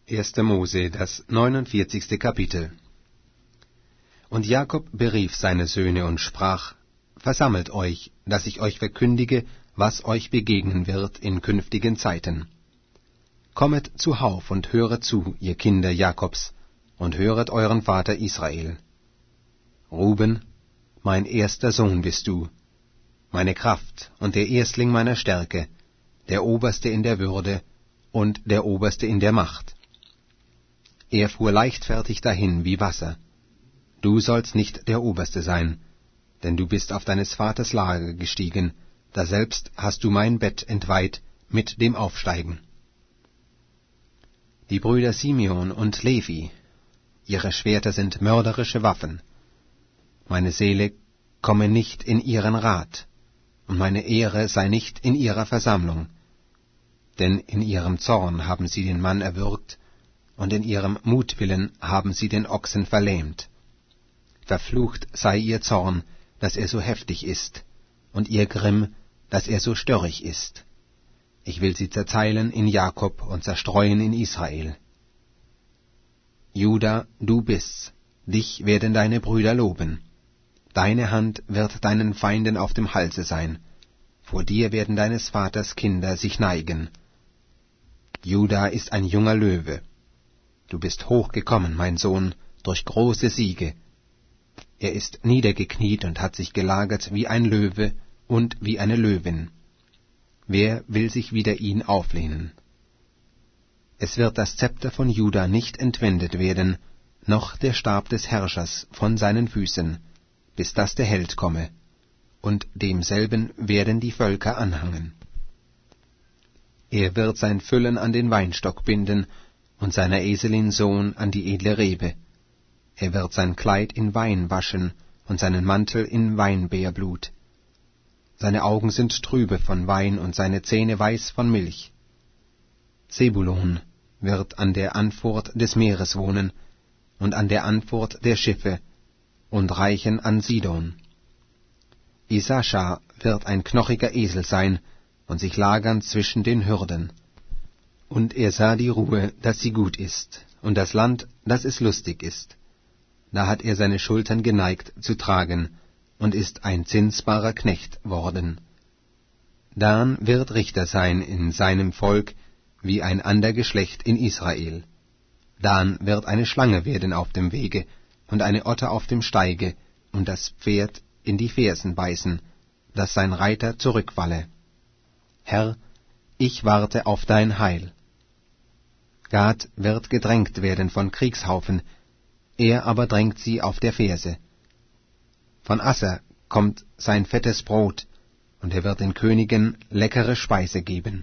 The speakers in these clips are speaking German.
1. Mose, das 49. Kapitel. Und Jakob berief seine Söhne und sprach: Versammelt euch, dass ich euch verkündige, was euch begegnen wird in künftigen Zeiten. Kommet zuhauf und höret zu, ihr Kinder Jakobs, und höret euren Vater Israel. Ruben, mein erster Sohn bist du, meine Kraft und der Erstling meiner Stärke, der Oberste in der Würde und der Oberste in der Macht. Er fuhr leichtfertig dahin wie Wasser. Du sollst nicht der Oberste sein, denn du bist auf deines Vaters Lager gestiegen, daselbst hast du mein Bett entweiht mit dem Aufsteigen. Die Brüder Simeon und Levi, ihre Schwerter sind mörderische Waffen. Meine Seele komme nicht in ihren Rat, und meine Ehre sei nicht in ihrer Versammlung. Denn in ihrem Zorn haben sie den Mann erwürgt, und in ihrem Mutwillen haben sie den Ochsen verlähmt. Verflucht sei ihr Zorn, dass er so heftig ist, und ihr Grimm, dass er so störrig ist. Ich will sie zerteilen in Jakob und zerstreuen in Israel. Juda, du bist's, dich werden deine Brüder loben. Deine Hand wird deinen Feinden auf dem Halse sein, vor dir werden deines Vaters Kinder sich neigen. Juda ist ein junger Löwe. Du bist hochgekommen, mein Sohn, durch große Siege. Er ist niedergekniet und hat sich gelagert wie ein Löwe und wie eine Löwin. Wer will sich wider ihn auflehnen? Es wird das Zepter von Juda nicht entwendet werden, noch der Stab des Herrschers von seinen Füßen, bis dass der Held komme, und demselben werden die Völker anhangen. Er wird sein Füllen an den Weinstock binden, und seiner Eselin Sohn an die edle Rebe. Er wird sein Kleid in Wein waschen, und seinen Mantel in Weinbeerblut. Seine Augen sind trübe von Wein, und seine Zähne weiß von Milch. Zebulon wird an der Anfurt des Meeres wohnen, und an der Anfurt der Schiffe, und reichen an Sidon. Isaschar wird ein knochiger Esel sein, und sich lagern zwischen den Hürden. Und er sah die Ruhe, dass sie gut ist, und das Land, dass es lustig ist. Da hat er seine Schultern geneigt zu tragen, und ist ein zinsbarer Knecht worden. Dan wird Richter sein in seinem Volk, wie ein ander Geschlecht in Israel. Dan wird eine Schlange werden auf dem Wege, und eine Otter auf dem Steige, und das Pferd in die Fersen beißen, dass sein Reiter zurückfalle. Herr, ich warte auf dein Heil. Gad wird gedrängt werden von Kriegshaufen, er aber drängt sie auf der Ferse. Von Asser kommt sein fettes Brot, und er wird den Königen leckere Speise geben.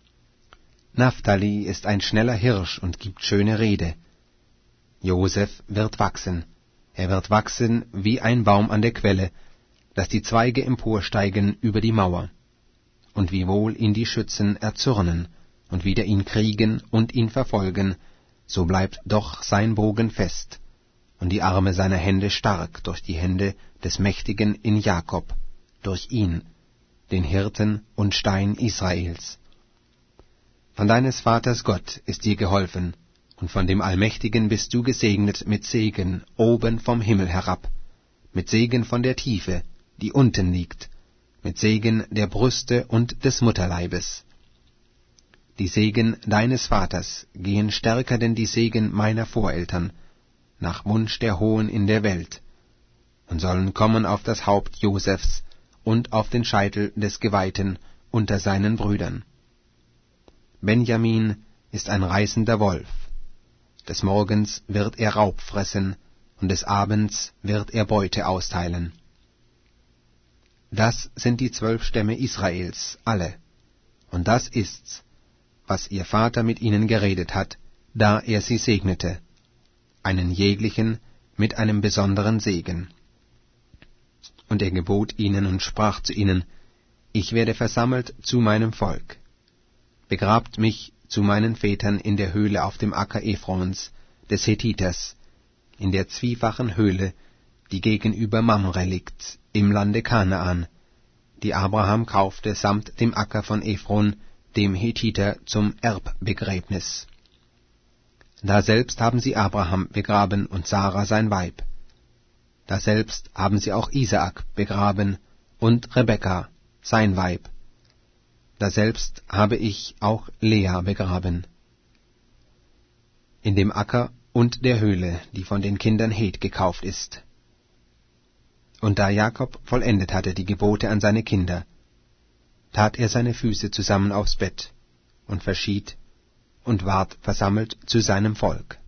Naphtali ist ein schneller Hirsch und gibt schöne Rede. Josef wird wachsen, er wird wachsen wie ein Baum an der Quelle, dass die Zweige emporsteigen über die Mauer. Und wiewohl ihn die Schützen erzürnen und wider ihn kriegen und ihn verfolgen, so bleibt doch sein Bogen fest, und die Arme seiner Hände stark durch die Hände des Mächtigen in Jakob, durch ihn, den Hirten und Stein Israels. Von deines Vaters Gott ist dir geholfen, und von dem Allmächtigen bist du gesegnet mit Segen oben vom Himmel herab, mit Segen von der Tiefe, die unten liegt, mit Segen der Brüste und des Mutterleibes. Die Segen deines Vaters gehen stärker denn die Segen meiner Voreltern, nach Wunsch der Hohen in der Welt, und sollen kommen auf das Haupt Josefs und auf den Scheitel des Geweihten unter seinen Brüdern. Benjamin ist ein reißender Wolf. Des Morgens wird er Raub fressen, und des Abends wird er Beute austeilen. Das sind die 12 Stämme Israels, alle, und das ist's, was ihr Vater mit ihnen geredet hat, da er sie segnete, einen jeglichen mit einem besonderen Segen. Und er gebot ihnen und sprach zu ihnen: Ich werde versammelt zu meinem Volk. Begrabt mich zu meinen Vätern in der Höhle auf dem Acker Ephrons, des Hethiters, in der zwiefachen Höhle, die gegenüber Mamre liegt, im Lande Kanaan, die Abraham kaufte samt dem Acker von Ephron, dem Hethiter, zum Erbbegräbnis. Daselbst haben sie Abraham begraben und Sarah sein Weib. Daselbst haben sie auch Isaak begraben und Rebekka sein Weib. Daselbst habe ich auch Lea begraben. In dem Acker und der Höhle, die von den Kindern Het gekauft ist. Und da Jakob vollendet hatte die Gebote an seine Kinder, tat er seine Füße zusammen aufs Bett und verschied und ward versammelt zu seinem Volk.